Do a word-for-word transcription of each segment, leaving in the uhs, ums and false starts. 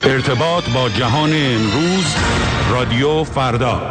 ارتباط با جهان امروز، رادیو فردا.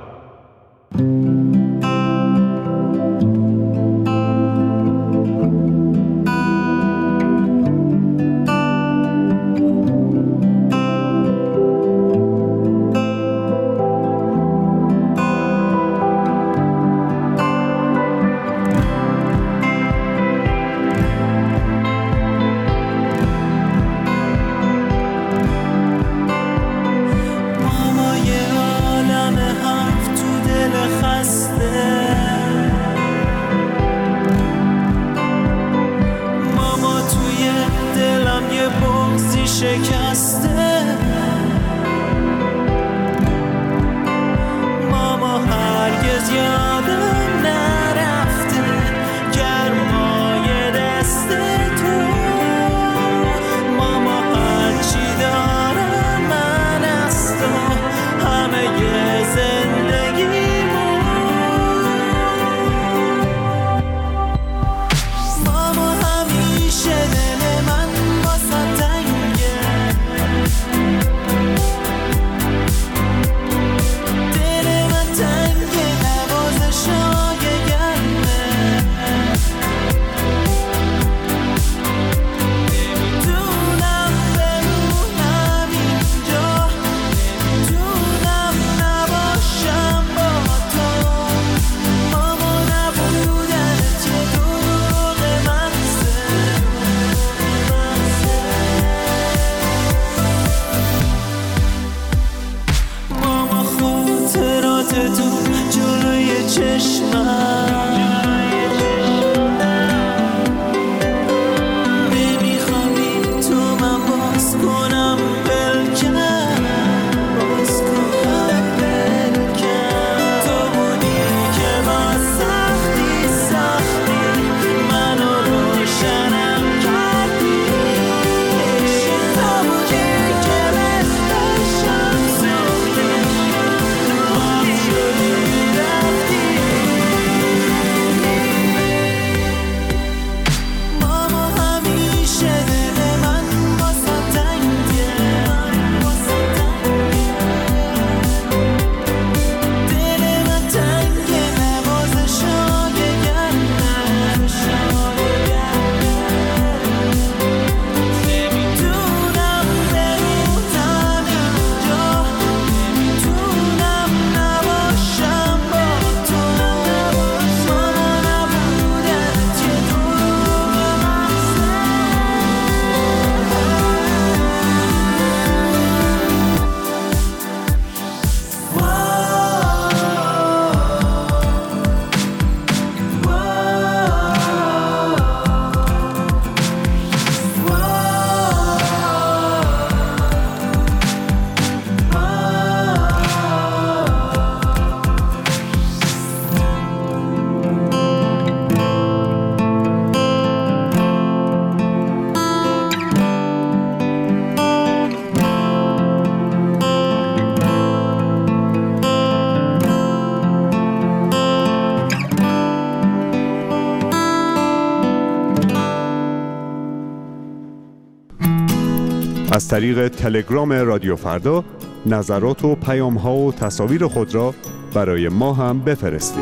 از طریق تلگرام رادیو فردا نظرات و پیام‌ها و تصاویر خود را برای ما هم بفرستید.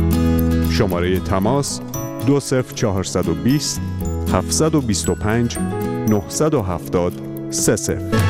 شماره تماس دو صفر چهارصد و بیست هفتصد و بیست و پنج نهصد و هفتاد سه صفر.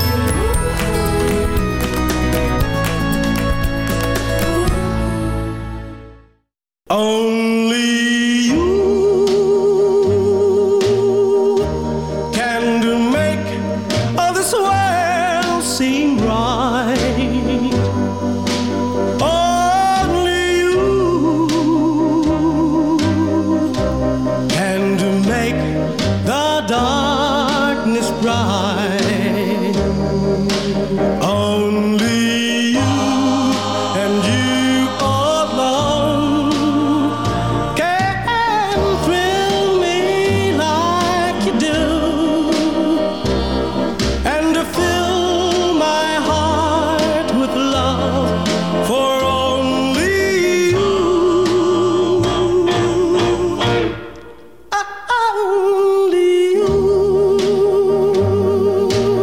Only you.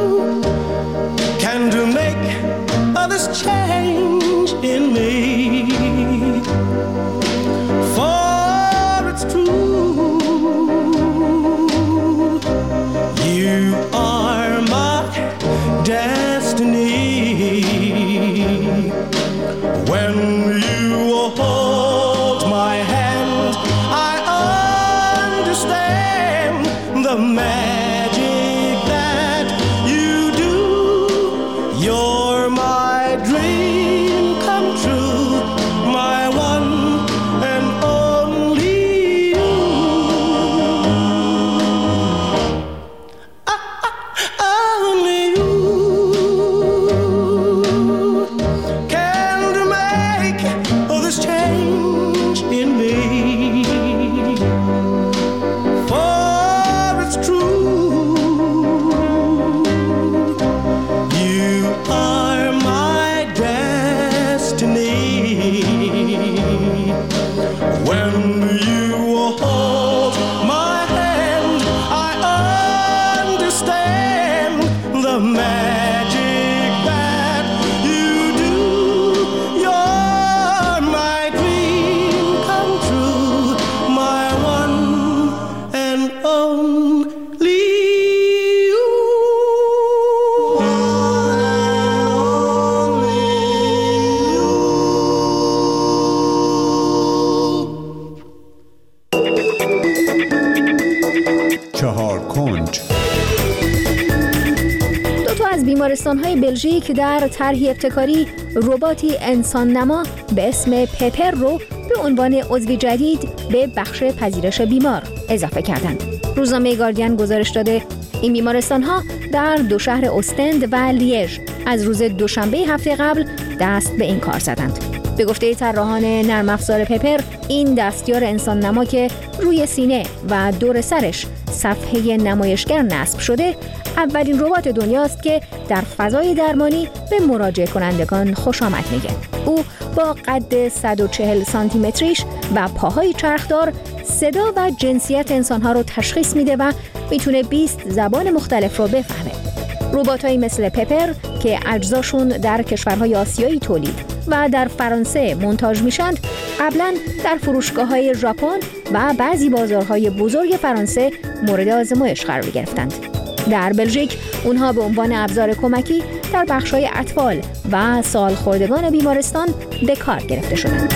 magic that you do. You're my dream come true, my one and only you. One and only you. چهار کنج. دو تا از بیمارستان‌های بلژیک در طرح ابتکاری رباتی انسان نما به اسم پپر رو به عنوان عضوی جدید به بخش پذیرش بیمار اضافه کردند. روزنامه گاردین گزارش داده این بیمارستان‌ها در دو شهر استند و لیژ از روز دوشنبه هفته قبل دست به این کار زدند. به گفته طراحان نرم افزار پپر، این دستیار انسان نما که روی سینه و دور سرش صفحه نمایشگر نصب شده، اولین ربات دنیاست که در فضای درمانی به مراجعه کنندگان خوش آمد میگه. او با قد صد و چهل سانتی متریش و پاهای چرخدار صدا و جنسیت انسانها رو تشخیص میده و میتونه بیست زبان مختلف رو بفهمه. رباتایی مثل پپر که اجزاشون در کشورهای آسیایی تولید و در فرانسه مونتاژ میشند، قبلا در فروشگاه‌های ژاپن و بعضی بازارهای بزرگ فرانسه مورد آزمایش قرار گرفتند. در بلژیک اونها به عنوان ابزار کمکی در بخش‌های اطفال و سالخوردگان بیمارستان به کار گرفته شدند.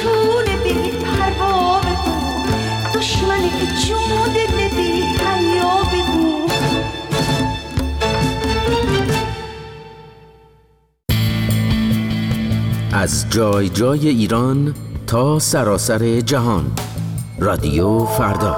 دیوونه بی پروا بگو، دشمنی که جون دل بی حیا بگو. از جای جای ایران تا سراسر جهان، رادیو فردا.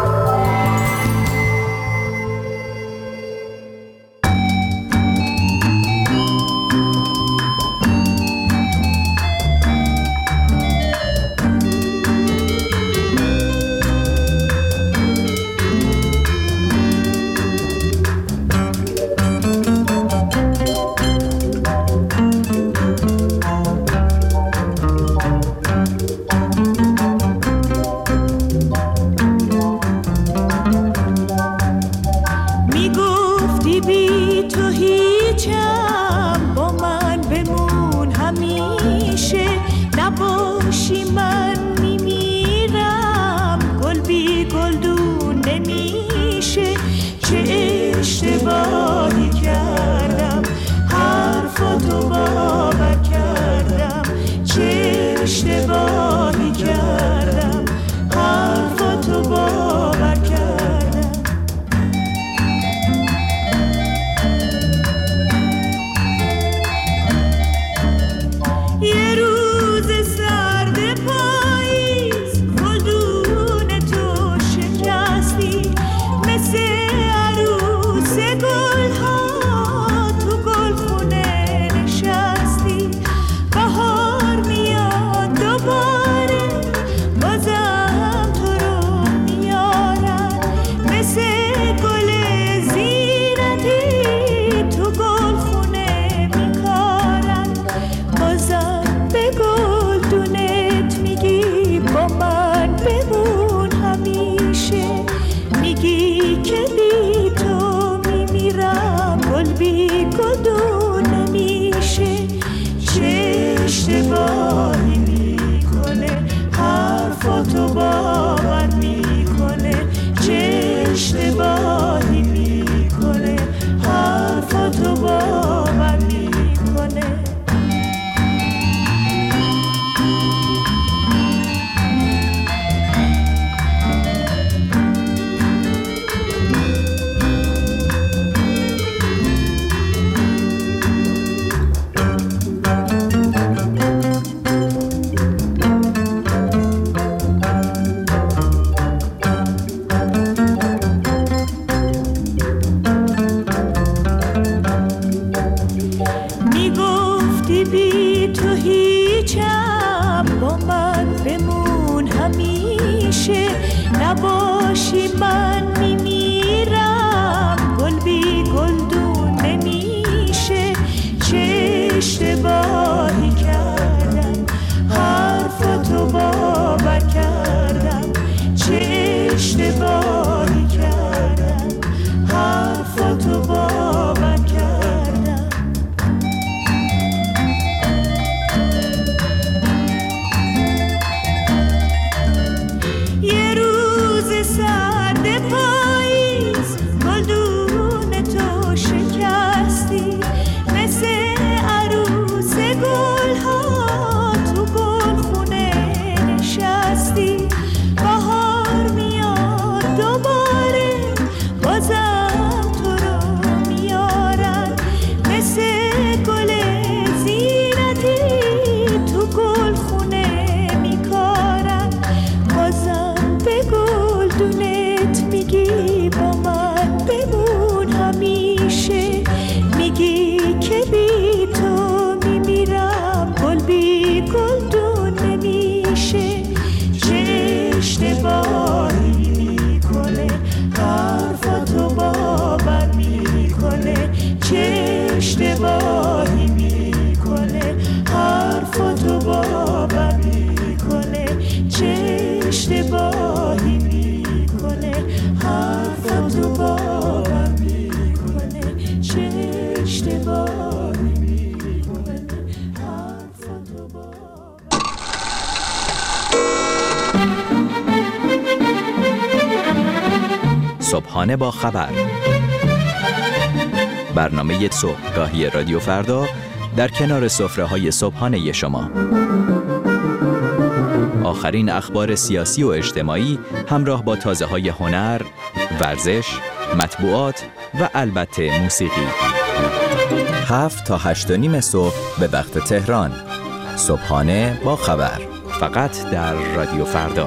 صبحانه با خبر، برنامه صبحگاهی رادیو فردا در کنار سفره‌های صبحانه شما. آخرین اخبار سیاسی و اجتماعی همراه با تازه‌های هنر، ورزش، مطبوعات و البته موسیقی. هفت تا هشت و نیم صبح به وقت تهران. صبحانه با خبر. فقط در رادیو فردا.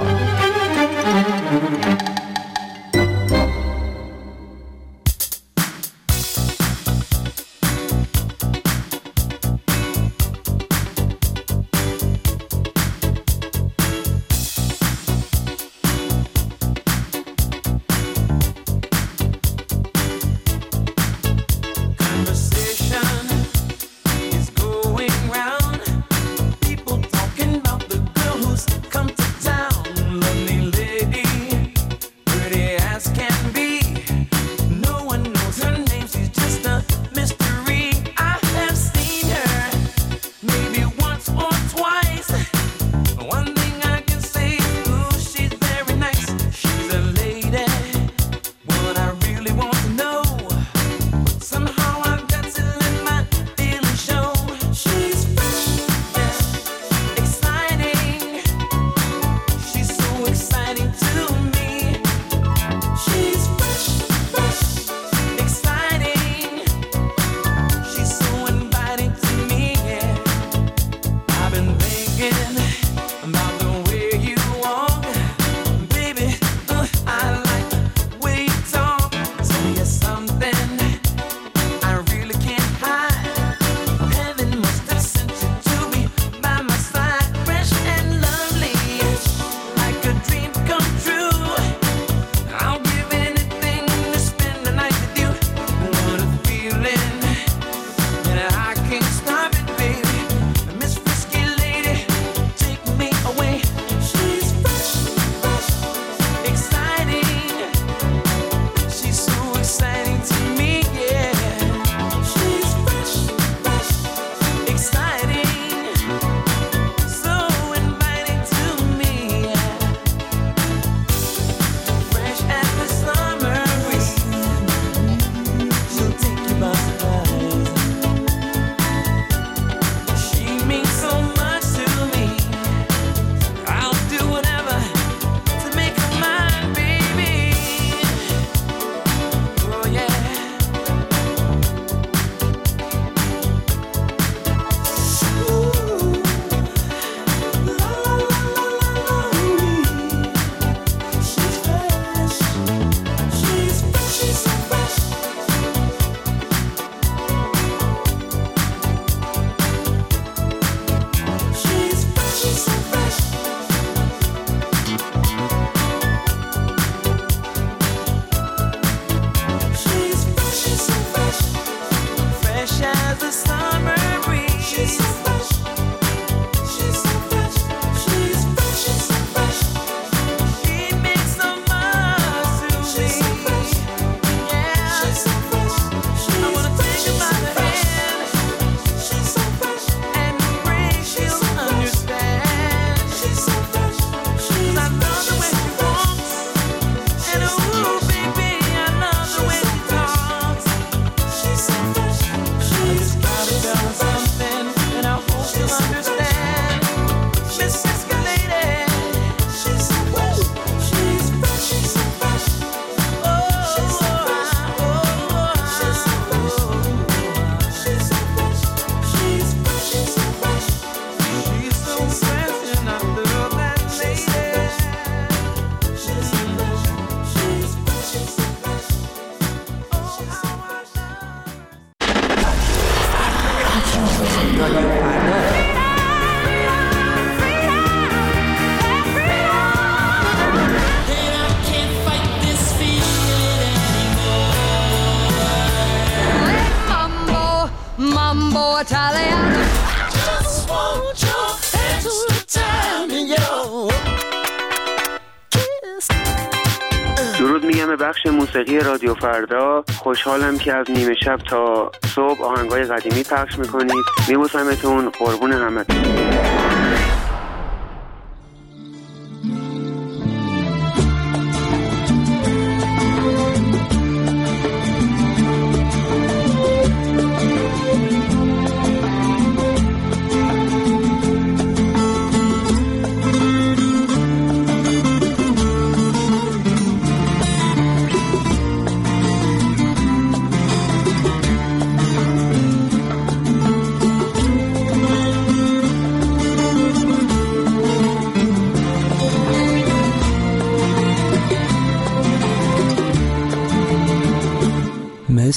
درود میگم به بخش موسیقی رادیو فردا. خوشحالم که از نیمه شب تا صبح آهنگای قدیمی پخش میکنید. میبوسمتون، قربون همتون.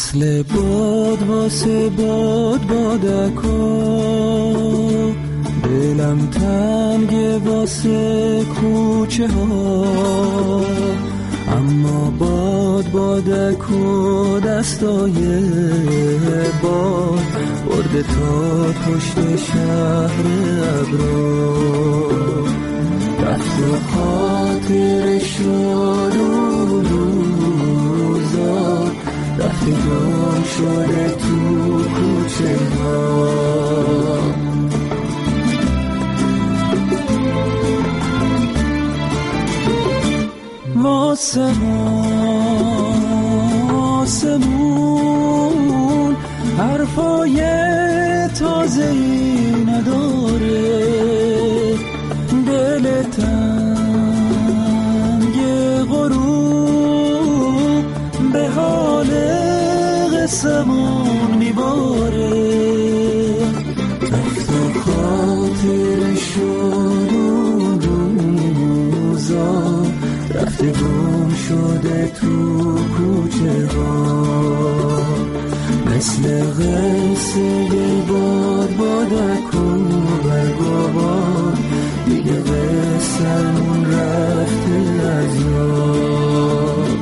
مثل باد واسه باد بادکا، دلم تنگه واسه کوچه ها، اما باد بادک و دستای باد برده تا پشت شهر ابرا، رفت و خاطرش رو روزا، رفت گم شده تو کوچه ها. آسمون حرفای تازه‌ای نداره، دل تنگ غروب به حال قصمون میباره، رفت و خاطر شد اون روزا، رفته گم شده تو کوچه ها، مثل قصه باد بادک و برگ و باد، دیگه قصه‌مون رفته از یاد.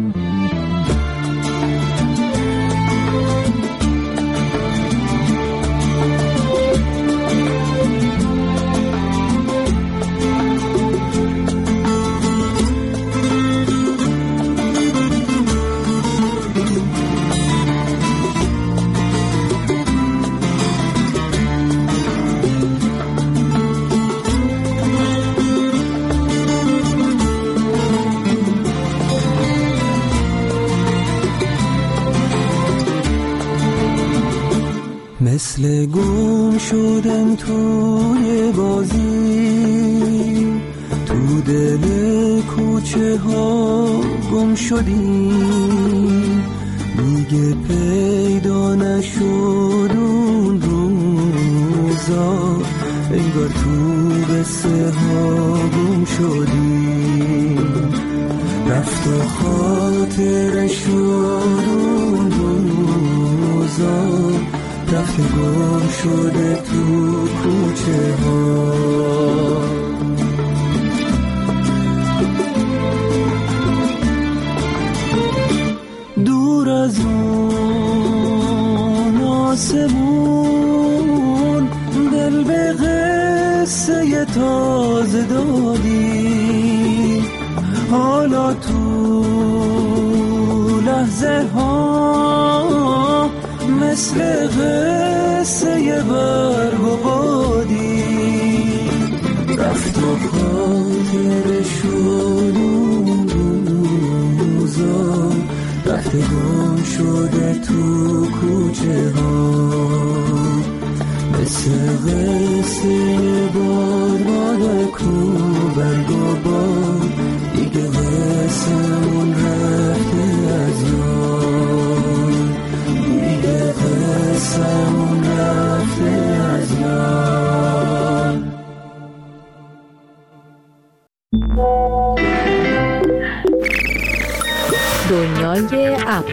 مثل گم شدم توی بازی، تو دل کوچه ها گم شدیم، دیگه پیدا نشد اون روزا، انگار تو قصه ها گم شدیم، رفت و خاطر شد اون روزا، رفت گم شده تو کوچه ها. دور از اون آسمون دل به قصه تازه دادی، حالا تو لحظه ها مثل قصه برگ و بادی، رفت و خاطر شد اون روزا، رفت گم شده تو کوچه ها، مثل قصه باد بادک و برگ و باد، دیگه قصه‌مون رفته از یاد، دیگه قصه‌مون رفته از یاد. دنیای اپ.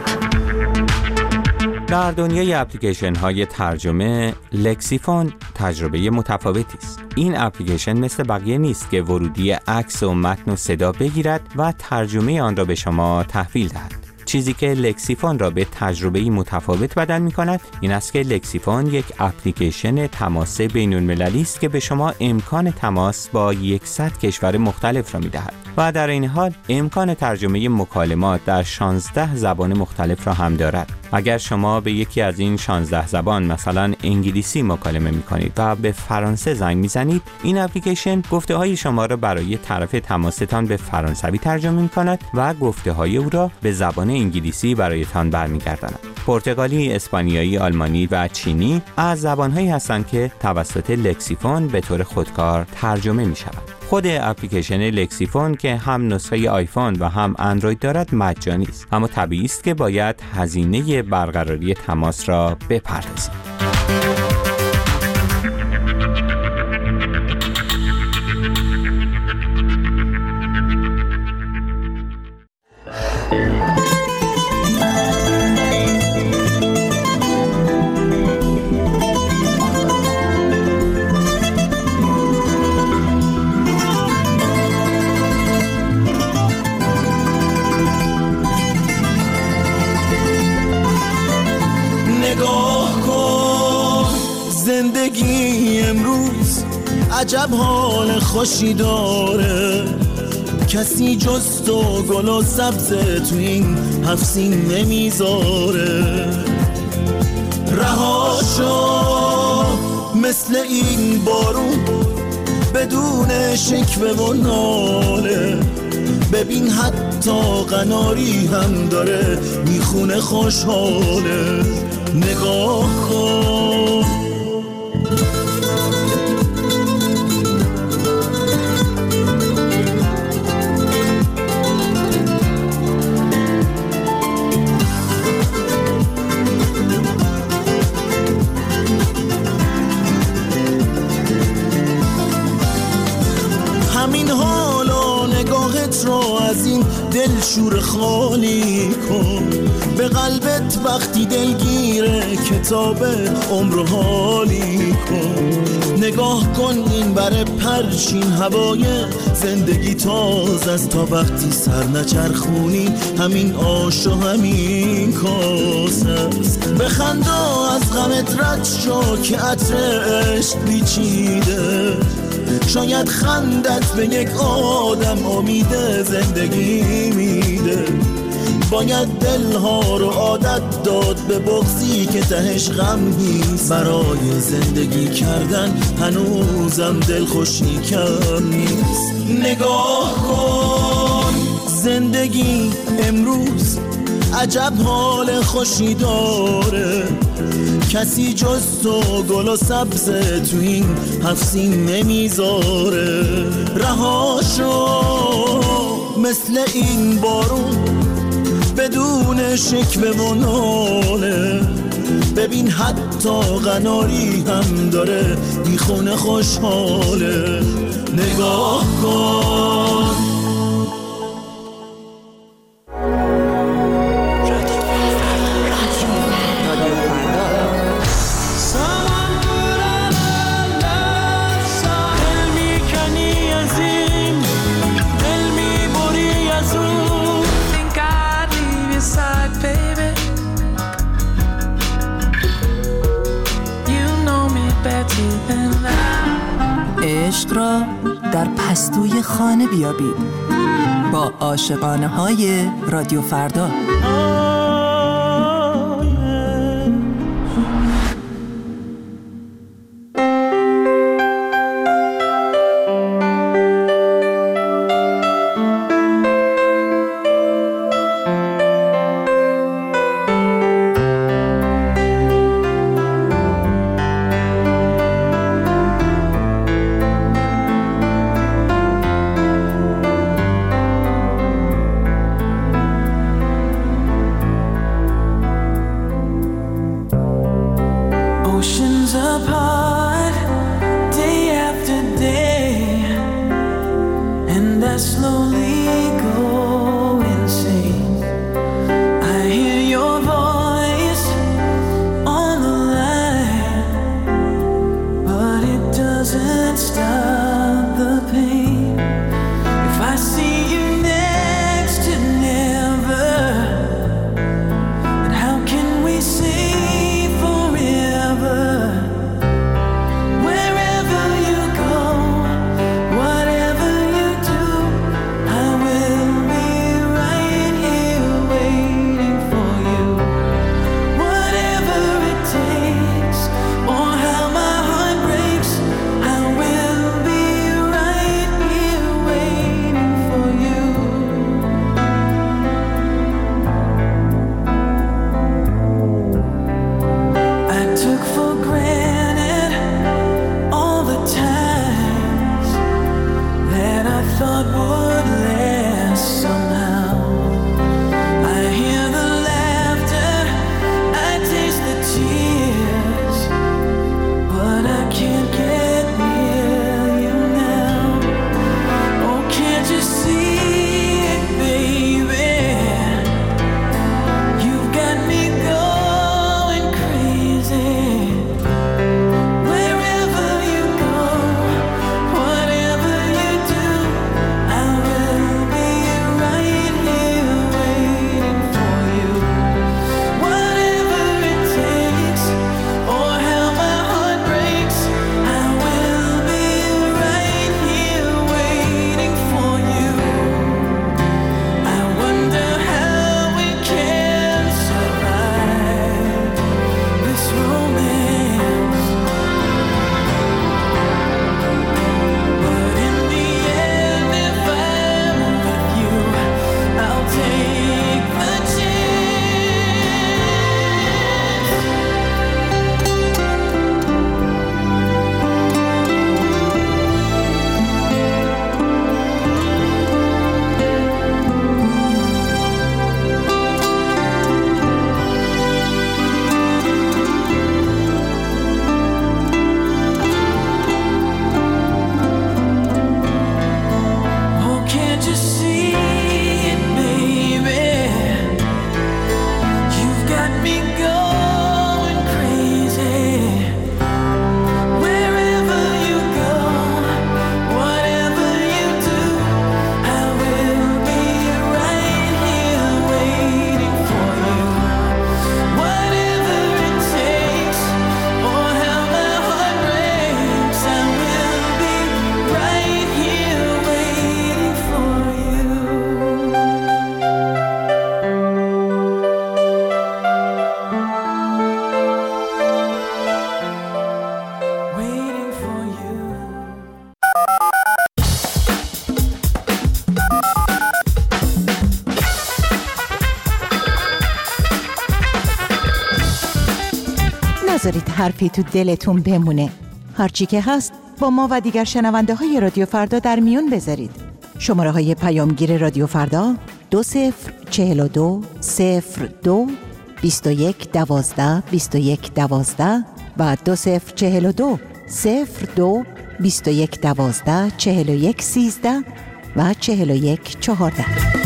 در دنیای اپلیکیشن های ترجمه، لکسیفون تجربه متفاوتی است. این اپلیکیشن مثل بقیه نیست که ورودی عکس و متن و صدا بگیرد و ترجمه آن را به شما تحویل دهد. چیزی که لکسیفون را به تجربه‌ای متفاوت بدل می‌کند این است که لکسیفون یک اپلیکیشن تماس بین‌المللی است که به شما امکان تماس با صد کشور مختلف را می‌دهد و در این حال امکان ترجمه مکالمات در شانزده زبان مختلف را هم دارد. اگر شما به یکی از این شانزده زبان مثلا انگلیسی مکالمه می‌کنید و به فرانسه زنگ می‌زنید، این اپلیکیشن گفته‌های شما را برای طرف تماستان به فرانسوی ترجمه می‌کند و گفته‌های او را به زبان انگلیسی برایتان برمیگرداند. پرتغالی، اسپانیایی، آلمانی و چینی از زبان‌هایی هستند که توسط لکسیفون به طور خودکار ترجمه می‌شوند. خود اپلیکیشن لکسیفون که هم نسخه آیفون و هم اندروید دارد مجانی است، اما طبیعی است که باید هزینه برقراری تماس را بپردازید. عجب حال خوشی داره، کسی جز تو گل و سبز تو این هفت سین نمیذاره. رها شو مثل این بارون بدون شکوه و ناله، ببین حتی قناری هم داره میخونه خوشحاله. نگاه کن همین حالا نگاهت رو از این دل شور خالی کن، به قلبت وقتی دلگیره کتاب عمر حالی کن. نگاه کن این بر پرچین هوای زندگی تازه است، تا وقتی سر نچرخونی همین آش و همین کاسه است. بخندا از غمت رد شو که عطر عشق پیچیده، شاید خندت به یک آدم امید زندگی میده. باید دلها رو عادت داد به بغضی که تهش غم نیست، برای زندگی کردن هنوزم دل خوشی کم نیست. نگاه کن زندگی امروز عجب حال خوشی داره، کسی جز تو گل و سبز تو این هفت سین نمیذاره. رها شو مثل این بارون بدون شکوه و ناله، ببین حتی قناری هم داره میخونه خوشحاله. نگاه کن عشق را در پستوی خانه بیابید با عاشقانه های رادیو فردا. نذارید حرفی تو دلتون بمونه. هرچی که هست با ما و دیگر شنونده های رادیو فردا در میون بذارید. شماره های پیامگیر رادیو فردا دو صفر چهل و دو صفر دو بیست و یک دوازده بیست و یک دوازده و دو صفر چهل و دو صفر دو بیست و یک دوازده چهل و یک سیزده و چهل و یک چهارده.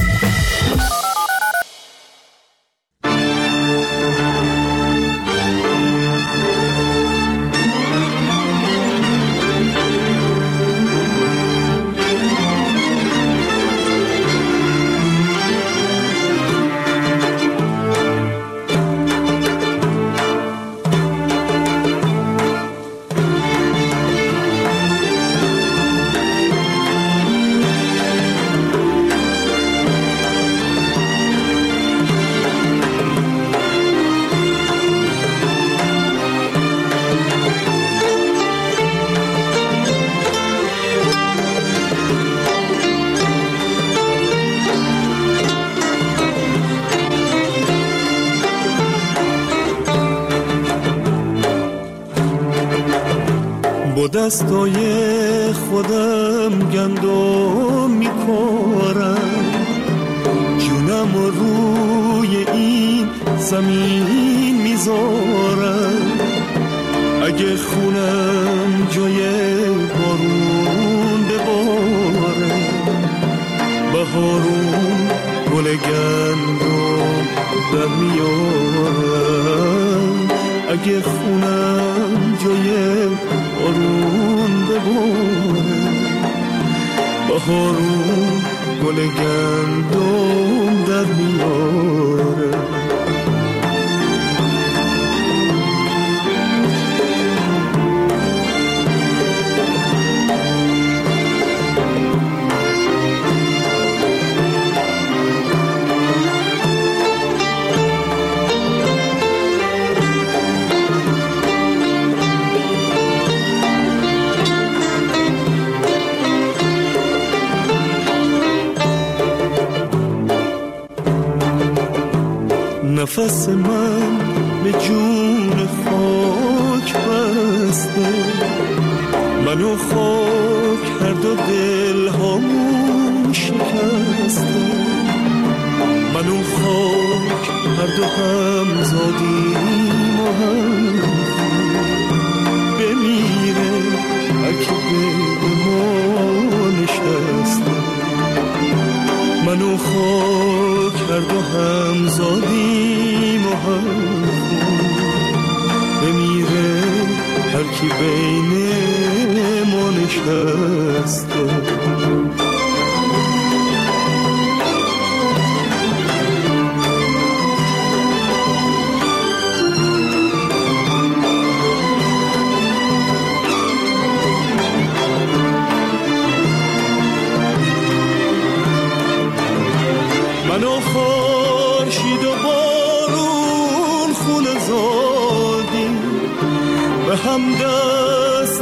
دستای خودم گندم میکارم، جونم روی این زمین میذارم. اگه خونم جای بارون بباره، بهارون گل گندم در میارم. اگه خونم جای بارون بباره، بهارون گل گندم در میاره. نفس من به جون خاک بسته، منو خاک هر دو دل هامون شکسته. منو خاک هر دو هم زادیم و هم بمیره اگه به ما نشسته. منو خاک هر دو هم زادیم و هم بمیره هر کی بین ما نشسته. منو خورشید و بارون خون زادیم، به هم دست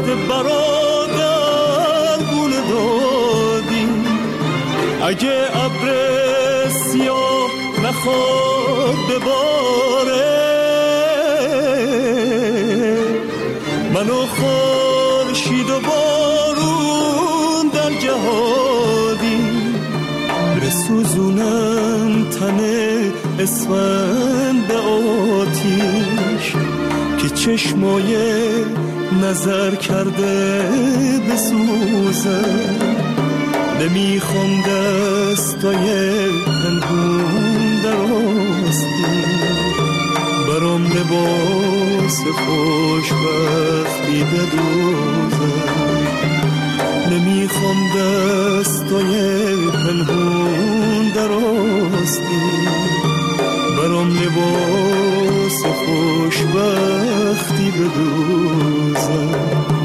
برادر گونه دادیم. اگه ابر سیاه نخواد بباره، منو خورشید و بارون در جهادیم. بسوزونم تنه اسفند به آتیش که چشمای نظر کرده بسوزه. نمیخوام دستای پنهون در آستین، برام لباس خوشبختی بدوزه. نمیخوام دستای پنهون در آستین، برام لباس خوشبختی بدوزه.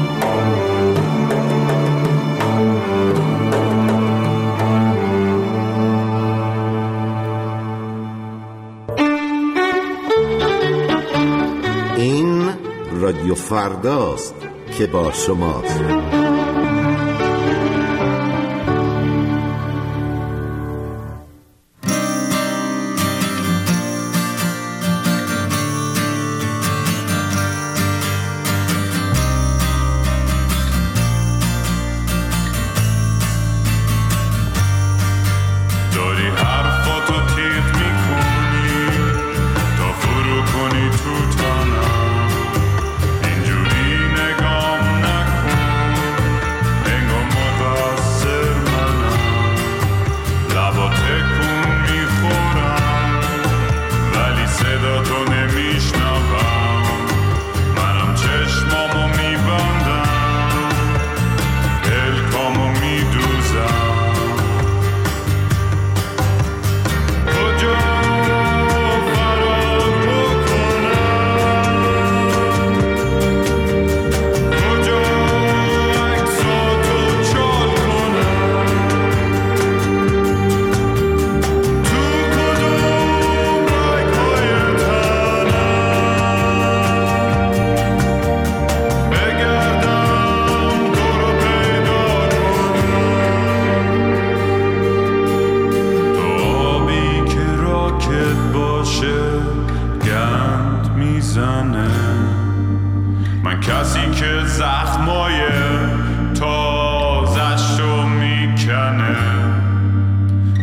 این رادیو فرداست که با شماست.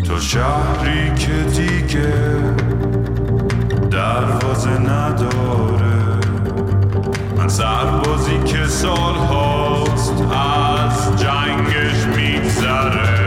تو شهری که دیگه دروازه نداره، من سربازی که سال هاست از جنگش میگذره.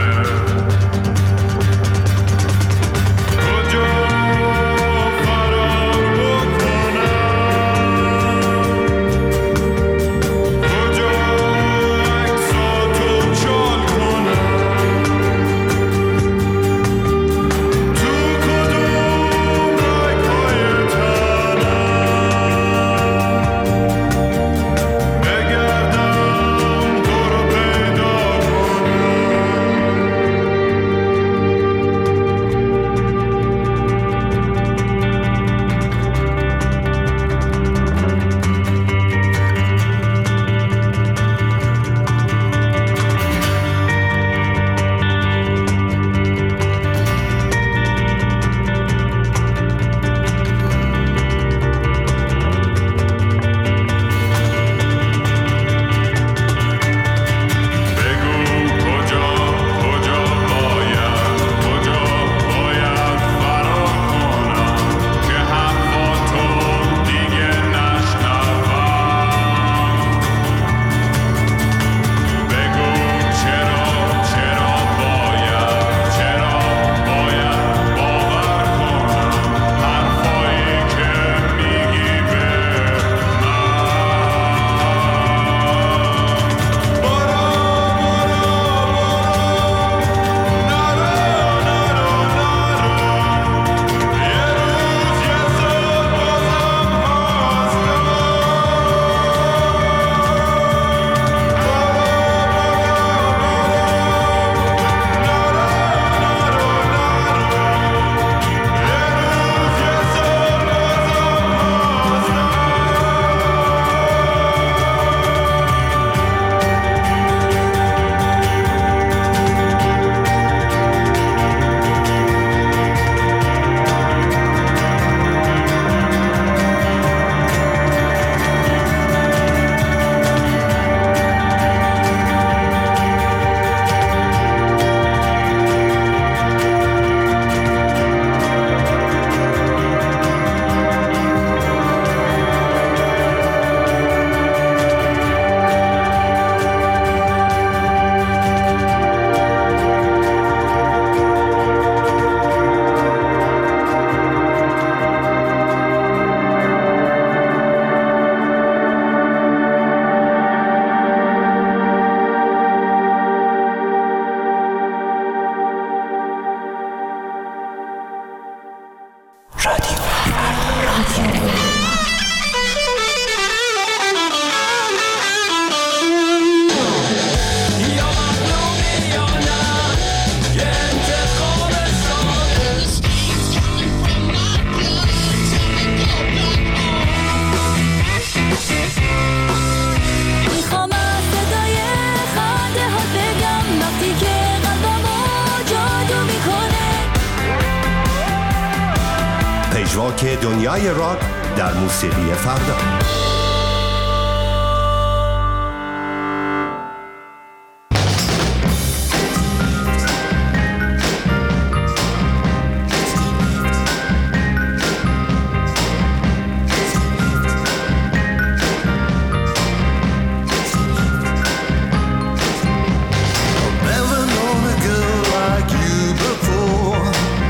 که دنیای راک در موسیقی فردا.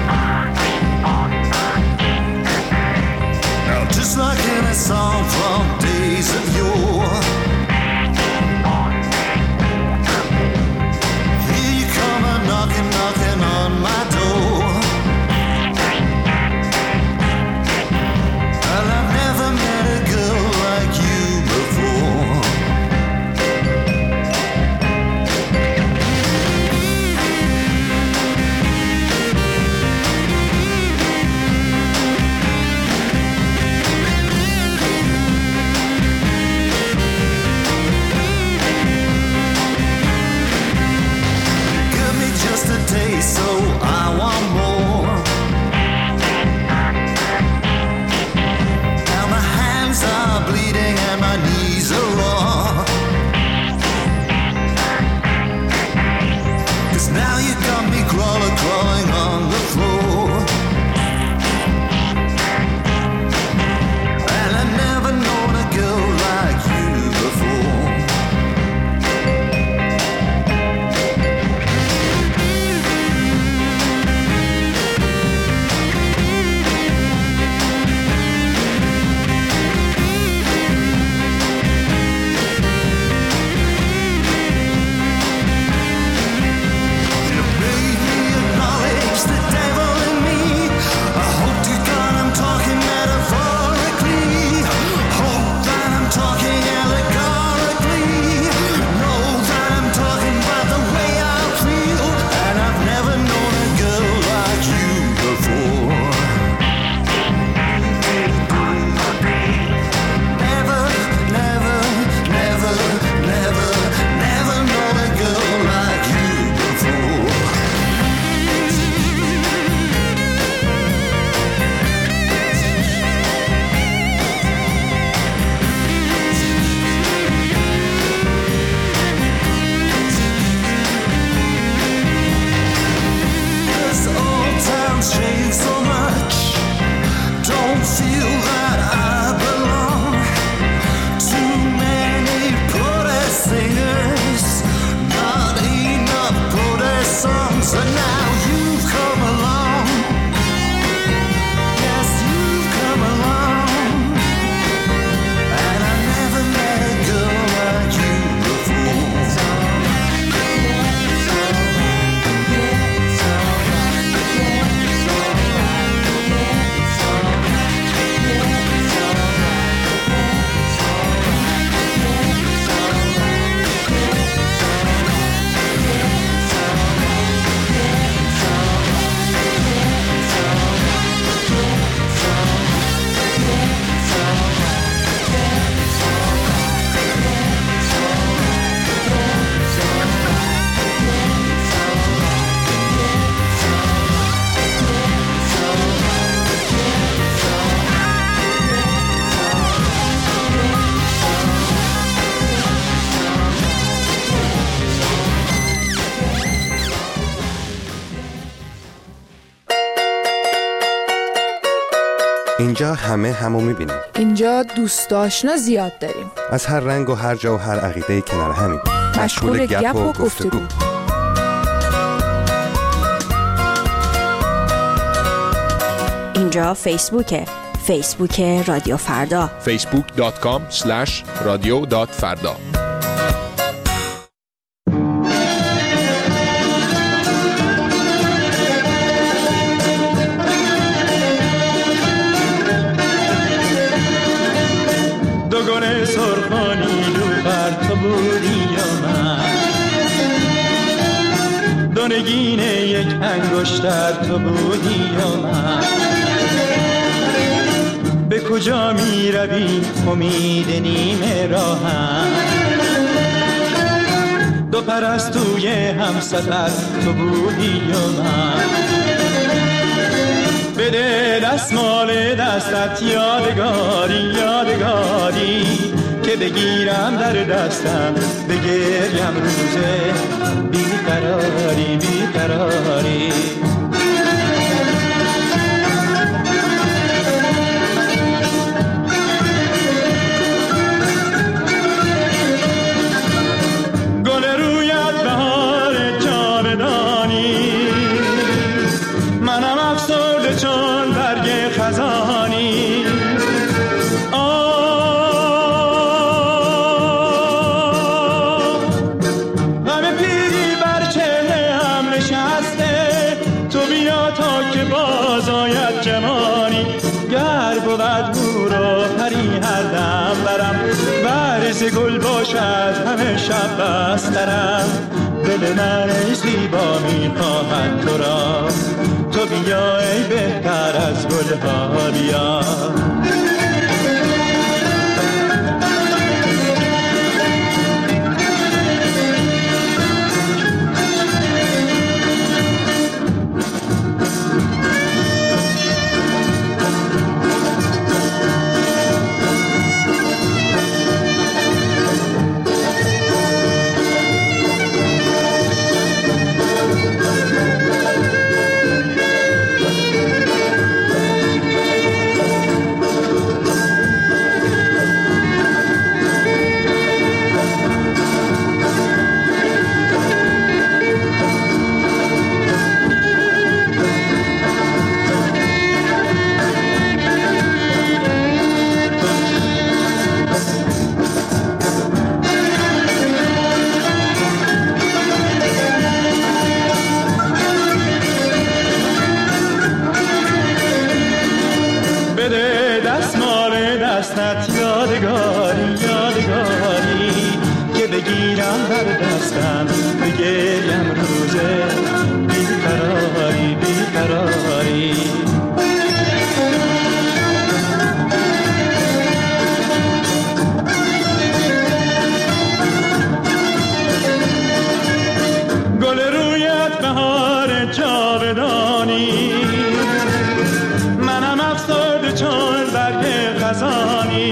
Song from اینجا همه همو میبینیم. اینجا دوست آشنا زیاد داریم. از هر رنگ و هر جا و هر عقیده کنار همین. مشغول گپ و گفتگو. اینجا فیسبوکه. فیسبوک رادیو فردا. فیسبوک دات کام اسلش رادیو دات فردا. دوگونه سرخانی دو پر تو بودی یا من، دونگین یک انگشتر تو بودی یا من. به کجا می روی امید نیمه راهم، دو پرستوی هم سفر تو بودی یا من. بده دستمال دستت یادگاری یادگاری، که بگیرم در دستم بگریم روزه بیقراری بیقراری. گل رویت بهار جاودانی، منم افسرده چون برگ خزانی. غم پیری بر چهره هم نشسته، تو بیا تا که باز آید جوانی. گر بود هورا پری هر دم برم، برز گل باشد همه شب بسترم. دل من ای زیبا می خواهد تو را، تو بیا ای بهتر از گلها بیا. دستت یادگاری یادگاری، که بگیرم در دستم بگریم روزه بیقراری بیقراری. گل رویت بهار جاودانی، منم افسرده چون برگ خزانی.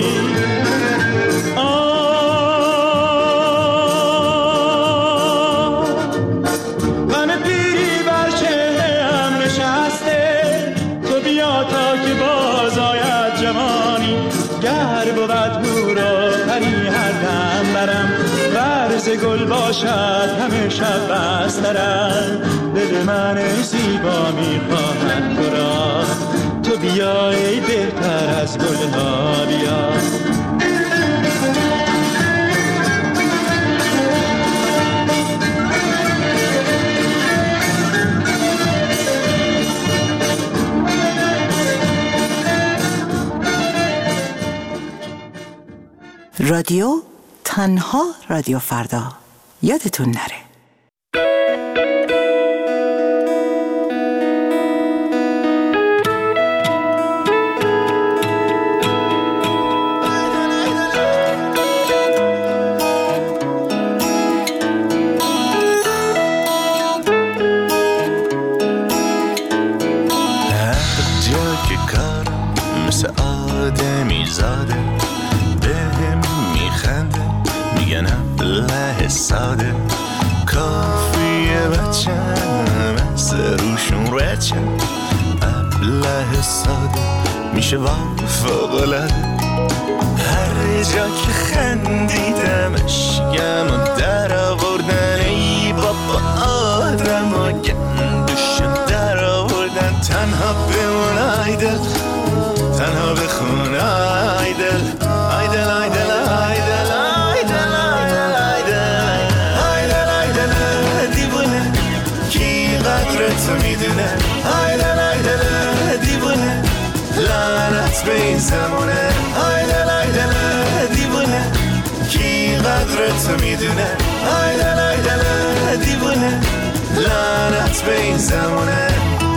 غم پیری بر چهره هم نشسته، تو بیا تا که باز آید جوانی. گر بود هورا پری هر دم برم، برز گل باشد همه شب بسترم. دل من ای زیبا می خواهد تو را، تو بیا ای بهتر از گلها بیا. رادیو تنها رادیو فردا، یادتون نره. مثل آدمی زاده بهم میخنده، میگن ابله ساده. کافیه بچم مثل روشون رچم، ابله ساده میشه فوق‌العاده. هر جا که خندیدمش گم در آوردن، ای بابا آدم ها گندشو در آوردن. تنها بمون ای دل، تنها بخون ای دل، ای دل ای دل ای دل ای دل ای دل ای دل دیوونه، کی قدرتو میدونه. ای دل ای دل دیوونه، لعنت به این زمونه. ای دل ای دل دیوونه، کی قدرتو میدونه. ای دل ای دل دیوونه، لعنت به این زمونه.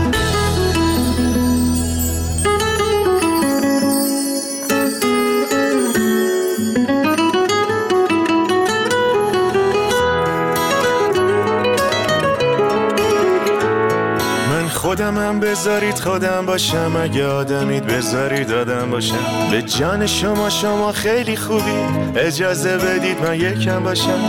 خودمم بذارید خودم باشم، اگه آدمید بذارید آدم باشم. به جان شما شما خیلی خوبی، اجازه بدید من یکم باشم.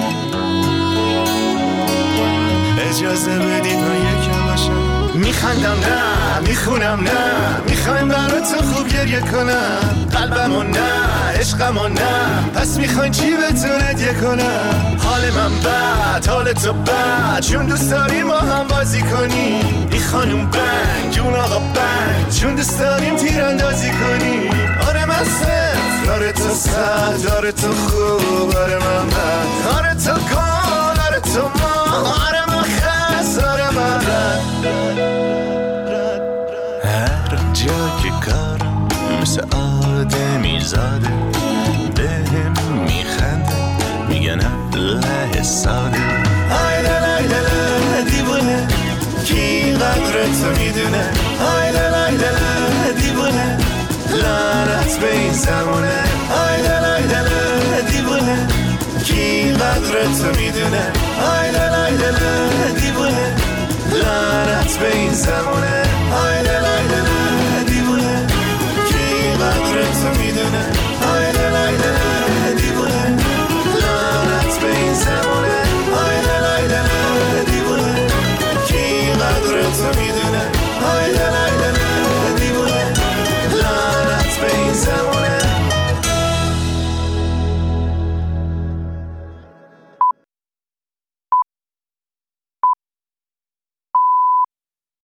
اجازه بدید من یکم باشم. میخندم نه میخونم نه، میخوایم برای تو خوب گریه کنم. قلبمو نه عشقمو نه، پس میخواین چی بهتون هدیه کنم. حال من بد حال تو بد، چون دوست داریم ما هم بازی کنیم. این خانوم بنگ اون آقا بنگ، چون دوست داریم تیراندازی کنیم. آره من صفر آره تو صد، آره تو خوب آره من بد، آره تو گل آره تو ما، آره من خس آره من رد. هر جا که کارم مثل آدمی زاده، بهم میخنده میگن الله ساده. ای دل ای دل دیوونه، کی قدرتو میدونه. ای دل ای دل دیوونه، لعنت به این زمونه. ای دل ای دل دیوونه، کی قدرتو میدونه. ای دل ای دل دیوونه، لعنت به این زمونه. ای دل ای دل دیوونه، کی قدرتو میدونه. ای دل ای دل دیوونه، لعنت به این زمونه. ای دل ای دل دیوونه، کی قدرتو میدونه.